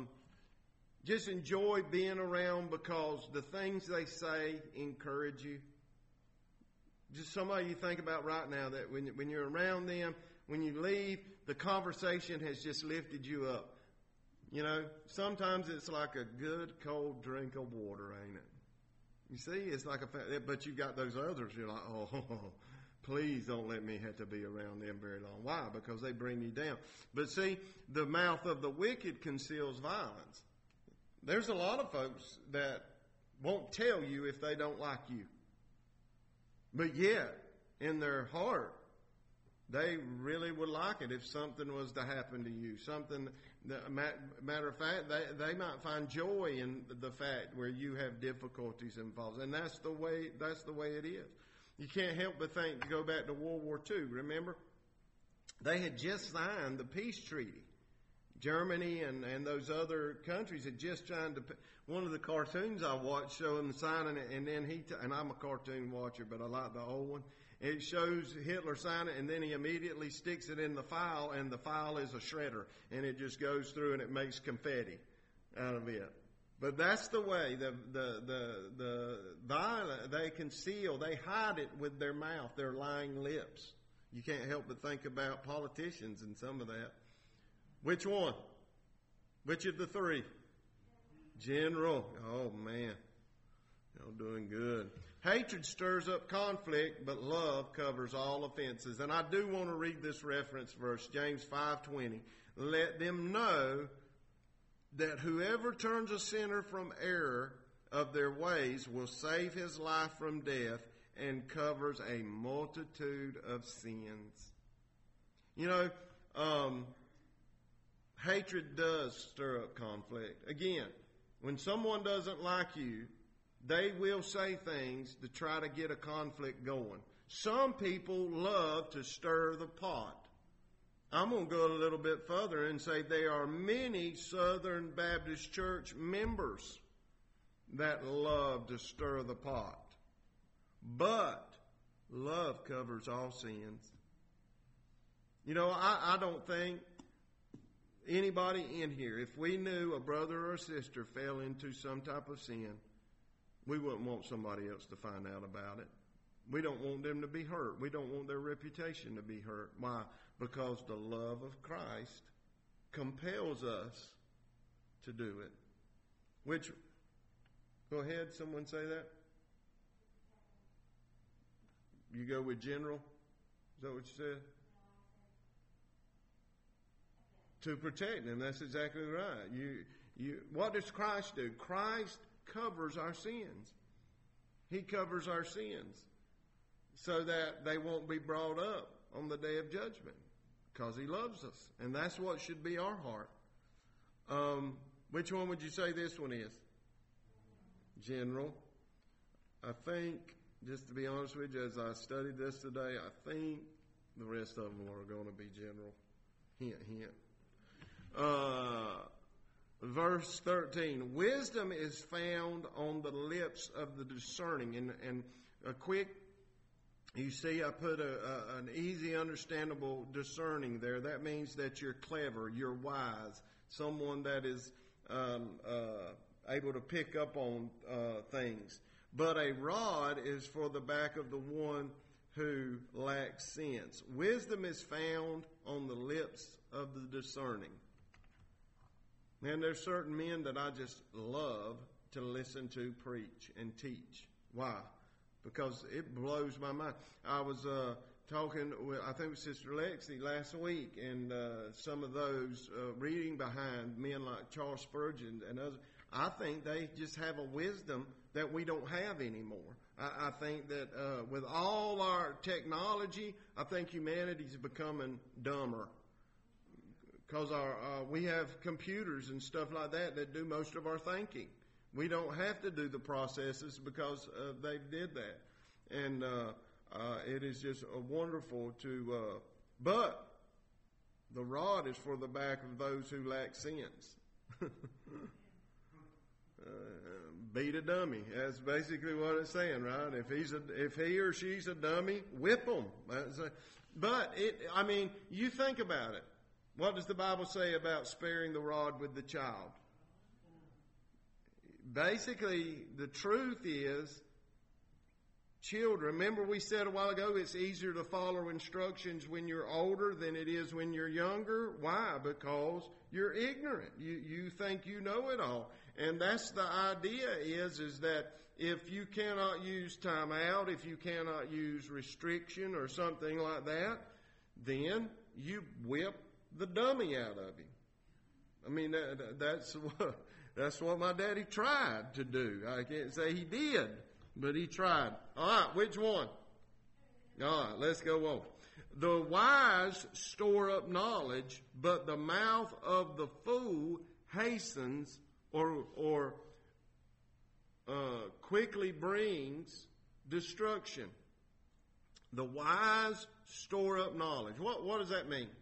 just enjoy being around because the things they say encourage you? Just somebody you think about right now that when you're around them, when you leave, the conversation has just lifted you up. You know, sometimes it's like a good cold drink of water, ain't it? You see, it's like but you got those others. You're like, oh, please don't let me have to be around them very long. Why? Because they bring you down. But see, the mouth of the wicked conceals violence. There's a lot of folks that won't tell you if they don't like you. But yet, in their heart, they really would like it if something was to happen to you. Something, matter of fact, they might find joy in the fact where you have difficulties involved. And that's the way it is. You can't help but think, to go back to World War II, remember? They had just signed the peace treaty. Germany and those other countries had just signed one of the cartoons I watched showing the signing it, and then and I'm a cartoon watcher, but I like the old one. It shows Hitler sign it, and then he immediately sticks it in the file, and the file is a shredder, and it just goes through and it makes confetti out of it. But that's the way the violent, they conceal, they hide it with their mouth, their lying lips. You can't help but think about politicians and some of that. Which one? Which of the three? General. Oh, man. Y'all doing good. Hatred stirs up conflict, but love covers all offenses. And I do want to read this reference verse, James 5:20. Let them know that whoever turns a sinner from error of their ways will save his life from death and covers a multitude of sins. You know, hatred does stir up conflict. Again, when someone doesn't like you, they will say things to try to get a conflict going. Some people love to stir the pot. I'm going to go a little bit further and say there are many Southern Baptist Church members that love to stir the pot. But love covers all sins. You know, I don't think anybody in here, if we knew a brother or a sister fell into some type of sin, we wouldn't want somebody else to find out about it. We don't want them to be hurt. We don't want their reputation to be hurt. Why? Because the love of Christ compels us to do it. Which, go ahead, someone say that? You go with general? Is that what you said? To protect them. That's exactly right. What does Christ do? Christ covers our sins. He covers our sins so that they won't be brought up on the day of judgment because He loves us. And that's what should be our heart. Which one would you say this one is? General. I think, just to be honest with you, as I studied this today, I think the rest of them are going to be general. Hint, hint. Verse 13, wisdom is found on the lips of the discerning. And a quick, you see I put an easy, understandable discerning there. That means that you're clever, you're wise, someone that is able to pick up on things. But a rod is for the back of the one who lacks sense. Wisdom is found on the lips of the discerning. Man, there's certain men that I just love to listen to preach and teach. Why? Because it blows my mind. I was talking with, I think, with Sister Lexi last week, and some of those reading behind men like Charles Spurgeon and others. I think they just have a wisdom that we don't have anymore. I think that with all our technology, I think humanity's becoming dumber. Because we have computers and stuff like that do most of our thinking. We don't have to do the processes because they did that. And it is just wonderful to... but the rod is for the back of those who lack sense. Beat a dummy. That's basically what it's saying, right? If he or she's a dummy, whip them. But, you think about it. What does the Bible say about sparing the rod with the child? Basically, the truth is, children, remember we said a while ago, it's easier to follow instructions when you're older than it is when you're younger. Why? Because you're ignorant. You think you know it all. And that's the idea is that if you cannot use time out, if you cannot use restriction or something like that, then you whip the dummy out of him. I mean, that's what my daddy tried to do. I can't say he did, but he tried. All right, which one? All right, let's go on. The wise store up knowledge, but the mouth of the fool hastens or quickly brings destruction. The wise store up knowledge. What does that mean?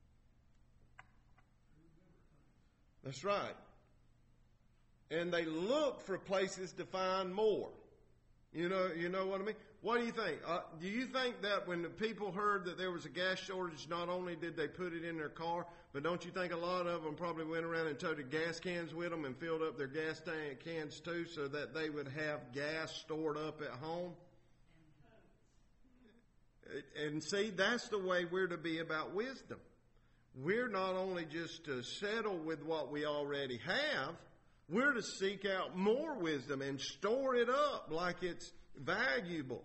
That's right. And they look for places to find more. You know what I mean? What do you think? Do you think that when the people heard that there was a gas shortage, not only did they put it in their car, but don't you think a lot of them probably went around and toted gas cans with them and filled up their gas tank cans too so that they would have gas stored up at home? And see, that's the way we're to be about wisdom. We're not only just to settle with what we already have, we're to seek out more wisdom and store it up like it's valuable.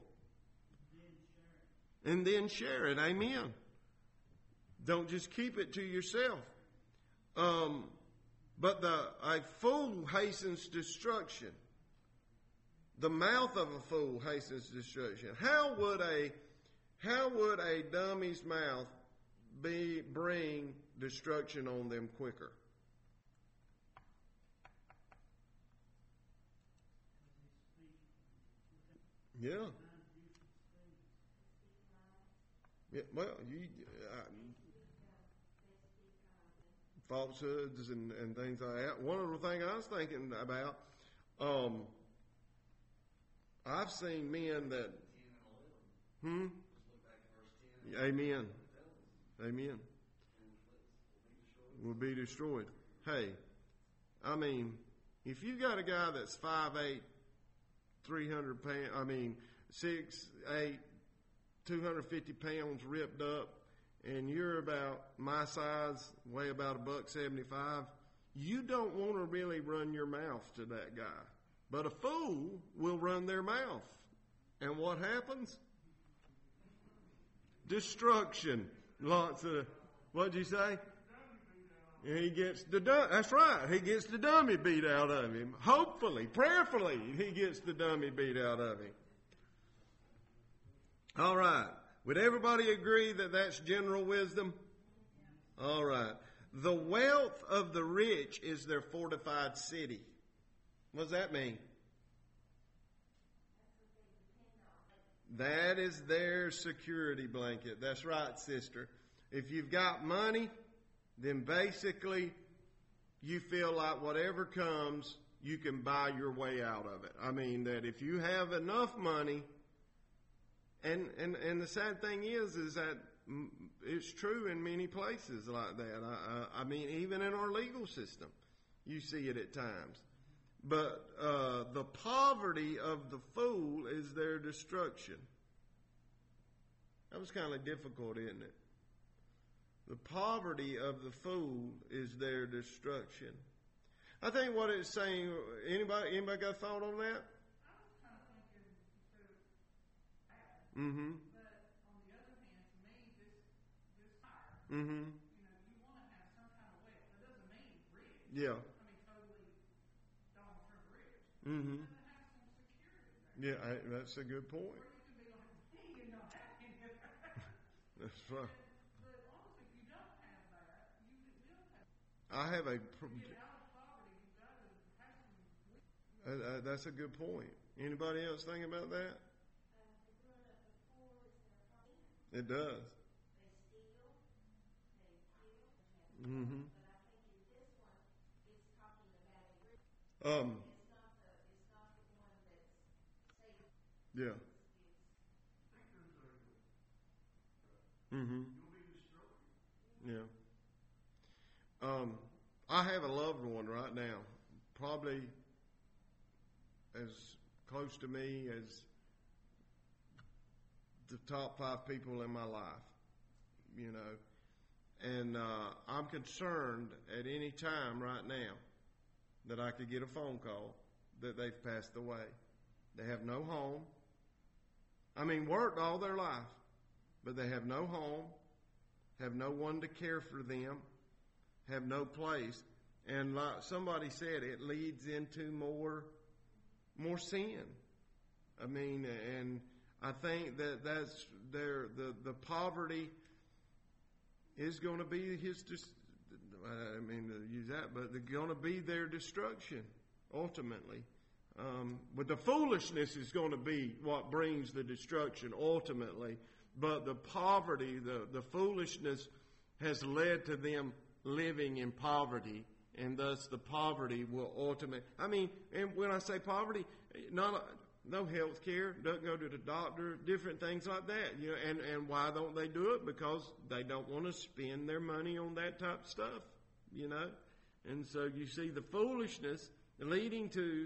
And then share it. Amen. Don't just keep it to yourself. But a fool hastens destruction. The mouth of a fool hastens destruction. How would a dummy's mouth bring destruction on them quicker? Yeah. Well, falsehoods and things like that. One of the things I was thinking about, I've seen men that. Amen. Amen. Will be destroyed. Hey, I mean, if you got a guy that's 5'8", 300 pounds, 6'8", 250 pounds ripped up, and you're about my size, weigh about $175, you don't want to really run your mouth to that guy. But a fool will run their mouth. And what happens? Destruction. Lots of, what'd you say? He gets that's right. He gets the dummy beat out of him. Hopefully, prayerfully, he gets the dummy beat out of him. All right. Would everybody agree that that's general wisdom? All right. The wealth of the rich is their fortified city. What does that mean? That is their security blanket. That's right, sister. If you've got money, then basically you feel like whatever comes, you can buy your way out of it. I mean, that if you have enough money, and the sad thing is that it's true in many places like that. I mean, even in our legal system, you see it at times. But the poverty of the fool is their destruction. That was kind of difficult, isn't it? The poverty of the fool is their destruction. I think what it's saying, anybody got a thought on that? I was kind of thinking bad. Mm-hmm. But on the other hand, to me, this higher. Mm-hmm. You want to have some kind of wealth. That doesn't mean rich. Yeah. I mean, totally long-term rich. Mm-hmm. You have to have some security there. Yeah, that's a good point. Or you can be like, hey, you're not having it. That's right. But honestly, if you don't have that, you will have. I have a. Get out of poverty, you've got to have some. That's a good point. Anybody else think about that? It does. They steal, they kill, Mm-hmm. but I think in this one, it's talking about a rich. Um. It's not the one that's safe. Yeah. Mm-hmm. Yeah. I have a loved one right now, probably as close to me as the top 5 people in my life, you know. And I'm concerned at any time right now that I could get a phone call that they've passed away. They have no home. I mean, worked all their life, but they have no home, have no one to care for them, have no place. And like somebody said, it leads into more sin. I mean, and I think that's the poverty is going to be I mean to use that, but they're going to be their destruction ultimately. But the foolishness is going to be what brings the destruction ultimately. But the poverty, the foolishness has led to them living in poverty, and thus the poverty will ultimately. I mean, and when I say poverty, no health care, doesn't go to the doctor, different things like that. You know, and why don't they do it? Because they don't want to spend their money on that type of stuff, you know. And so you see the foolishness leading to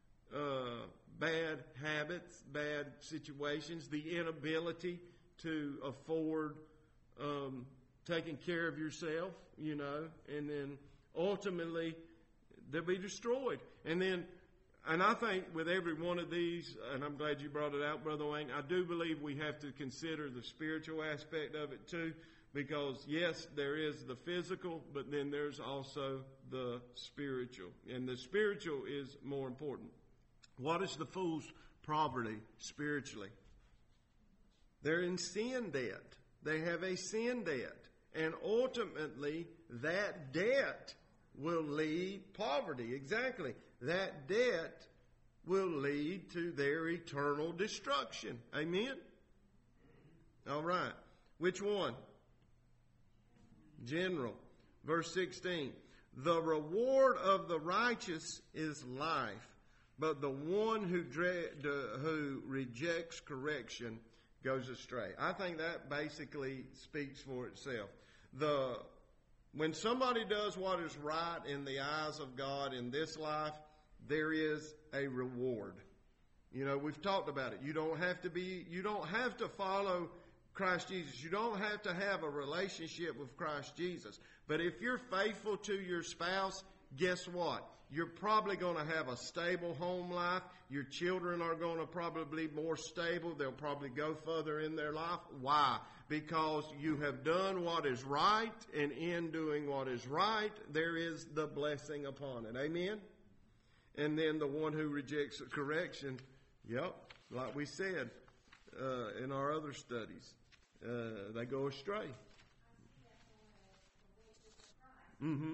bad habits, bad situations, the inability to afford taking care of yourself, you know, and then ultimately they'll be destroyed. And I think with every one of these, and I'm glad you brought it out, Brother Wayne, I do believe we have to consider the spiritual aspect of it too, because yes, there is the physical, but then there's also the spiritual. And the spiritual is more important. What is the fool's poverty spiritually? They're in sin debt. They have a sin debt. And ultimately, that debt will lead poverty. Exactly. That debt will lead to their eternal destruction. Amen? All right. Which one? General. Verse 16. The reward of the righteous is life, but the one who rejects correction goes astray. I think that basically speaks for itself. When somebody does what is right in the eyes of God in this life, there is a reward. You know, we've talked about it. You don't have to follow Christ Jesus. You don't have to have a relationship with Christ Jesus. But if you're faithful to your spouse, guess what? You're probably going to have a stable home life. Your children are going to probably be more stable. They'll probably go further in their life. Why? Because you have done what is right, and in doing what is right, there is the blessing upon it. Amen? And then the one who rejects correction, yep, like we said in our other studies, they go astray. Mm-hmm.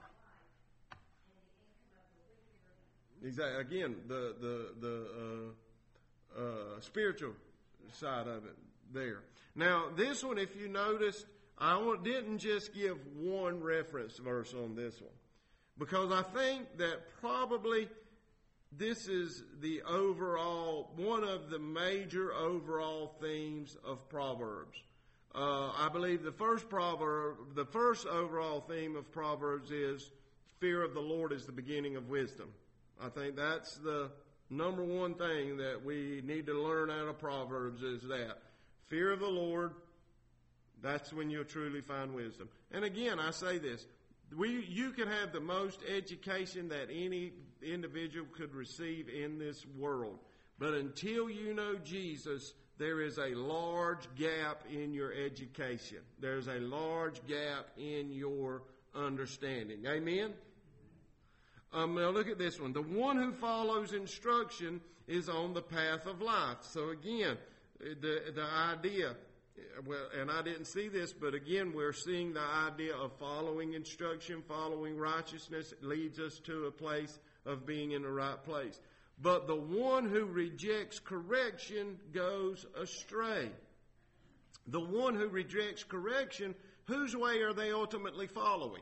Exactly. Again, the spiritual side of it there. Now, this one, if you notice, I didn't just give one reference verse on this one, because I think that probably this is one of the major overall themes of Proverbs. I believe the first overall theme of Proverbs is fear of the Lord is the beginning of wisdom. I think that's the number one thing that we need to learn out of Proverbs is that. Fear of the Lord, that's when you'll truly find wisdom. And again, I say this, you can have the most education that any individual could receive in this world. But until you know Jesus, there is a large gap in your education. There's a large gap in your understanding. Amen? Now look at this one. The one who follows instruction is on the path of life. So again, the idea, well, and I didn't see this, but again, we're seeing the idea of following instruction, following righteousness leads us to a place of being in the right place. But the one who rejects correction goes astray. The one who rejects correction, whose way are they ultimately following?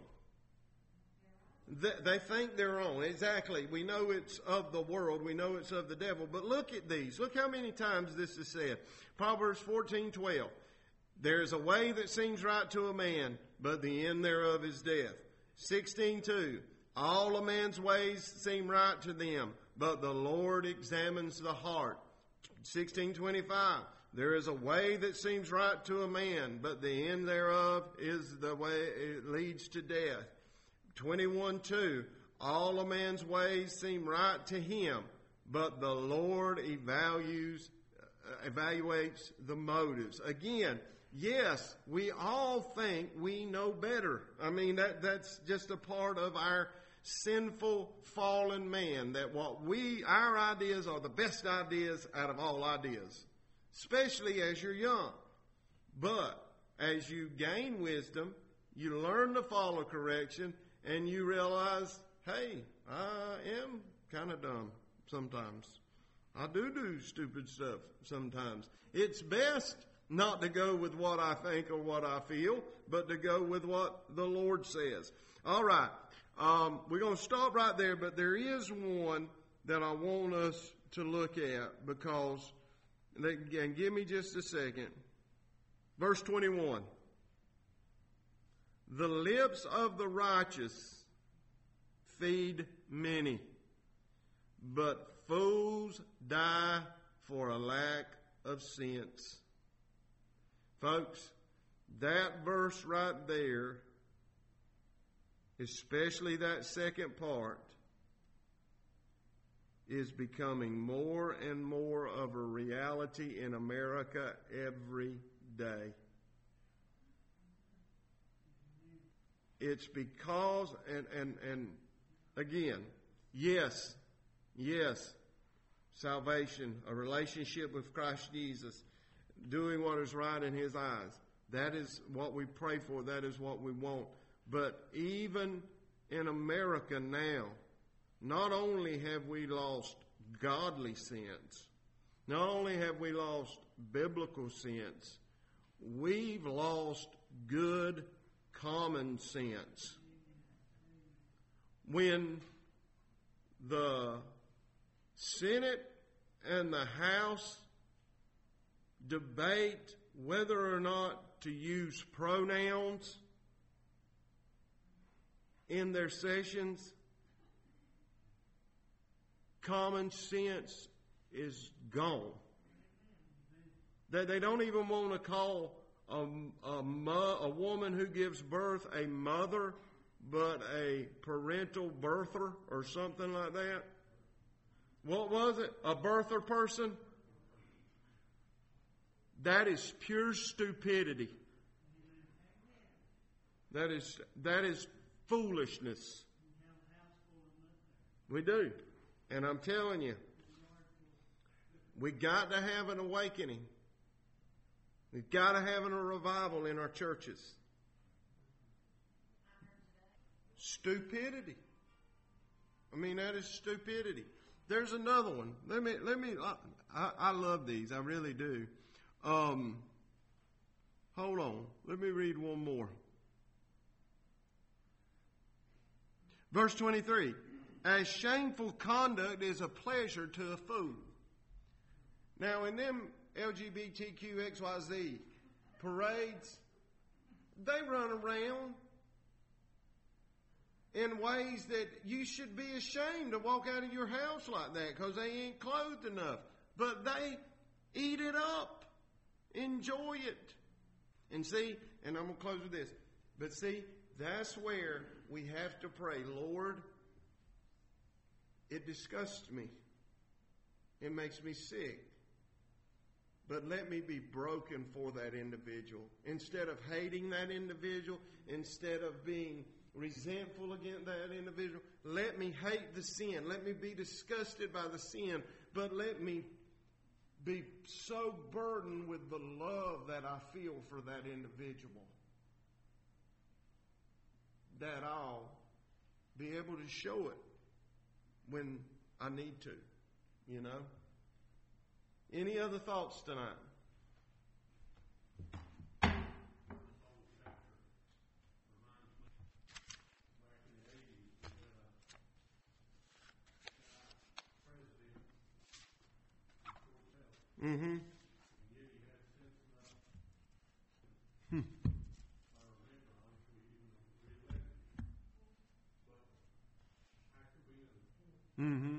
They think they're wrong. Exactly. We know it's of the world. We know it's of the devil. But look at these. Look how many times this is said. Proverbs 14:12. There is a way that seems right to a man, but the end thereof is death. 16:2. All a man's ways seem right to them, but the Lord examines the heart. 16:25. There is a way that seems right to a man, but the end thereof is the way it leads to death. 21:2. All a man's ways seem right to him, but the Lord evaluates the motives. Again, yes, we all think we know better. I mean, that's just a part of our sinful, fallen man, that our ideas are the best ideas out of all ideas, especially as you're young. But as you gain wisdom, you learn to follow correction, and you realize, hey, I am kind of dumb sometimes. I do stupid stuff sometimes. It's best not to go with what I think or what I feel, but to go with what the Lord says. All right. We're going to stop right there, but there is one that I want us to look at because, and give me just a second. Verse 21. The lips of the righteous feed many, but fools die for a lack of sense. Folks, that verse right there, especially that second part, is becoming more and more of a reality in America every day. It's because, and again, yes, salvation, a relationship with Christ Jesus, doing what is right in His eyes. That is what we pray for. That is what we want. But even in America now, not only have we lost godly sense, not only have we lost biblical sense, we've lost good common sense. When the Senate and the House debate whether or not to use pronouns in their sessions, common sense is gone. They don't even want to call a woman who gives birth a mother, but a parental birther or something like that. What was it? A birther person? That is pure stupidity. That is foolishness. We do. And I'm telling you, we got to have an awakening. We've got to have a revival in our churches. Stupidity. I mean, that is stupidity. There's another one. I love these. I really do. Hold on. Let me read one more. Verse 23, as shameful conduct is a pleasure to a fool. Now, in them LGBTQ XYZ parades, they run around in ways that you should be ashamed to walk out of your house like that because they ain't clothed enough. But they eat it up, enjoy it. And see, and I'm going to close with this, but see, that's where we have to pray, Lord, it disgusts me. It makes me sick. But let me be broken for that individual. Instead of hating that individual, instead of being resentful against that individual, let me hate the sin. Let me be disgusted by the sin. But let me be so burdened with the love that I feel for that individual that I'll be able to show it when I need to, you know. Any other thoughts tonight? Mm-hmm. Mm-hmm.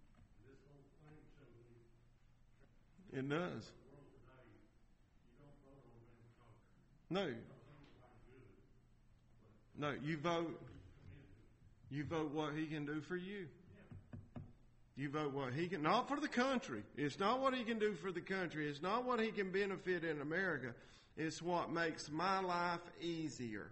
It does. No. No, you vote. You vote what he can do for you. You vote what he can, not for the country. It's not what he can do for the country. It's not what he can benefit in America. It's what makes my life easier.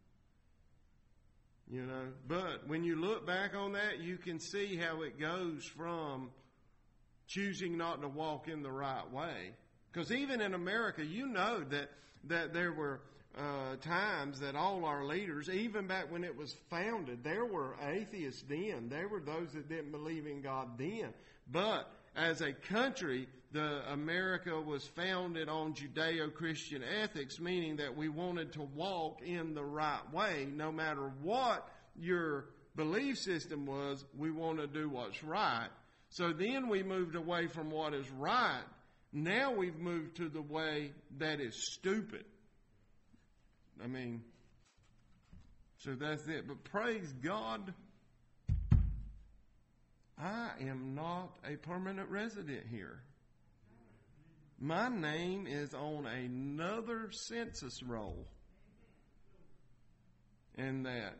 You know, but when you look back on that, you can see how it goes from choosing not to walk in the right way. Because even in America, you know that there were times that all our leaders, even back when it was founded, there were atheists then. There were those that didn't believe in God then. But as a country, America was founded on Judeo-Christian ethics, meaning that we wanted to walk in the right way. No matter what your belief system was, we want to do what's right. So then we moved away from what is right. Now we've moved to the way that is stupid. I mean, so that's it. But praise God, I am not a permanent resident here. My name is on another census roll. And that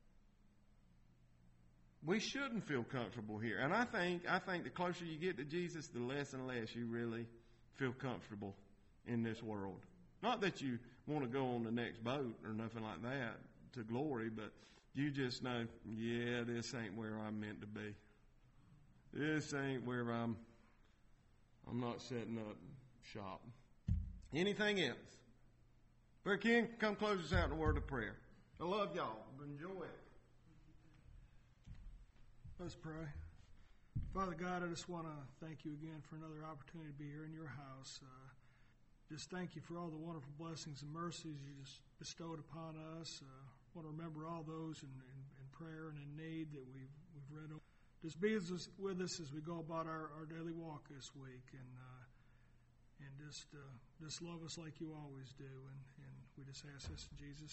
we shouldn't feel comfortable here. And I think the closer you get to Jesus, the less and less you really feel comfortable in this world. Not that you want to go on the next boat or nothing like that to glory, but you just know, yeah, this ain't where I'm meant to be. This ain't where I'm not setting up shop. Anything else? Brother Ken, come close us out in a word of prayer. I love y'all. Enjoy it. Let's pray. Father God, I just want to thank you again for another opportunity to be here in your house. Just thank you for all the wonderful blessings and mercies you just bestowed upon us. I want to remember all those in prayer and in need that we've read over. Just be with us as we go about our daily walk this week, and just love us like you always do. And we just ask this in Jesus'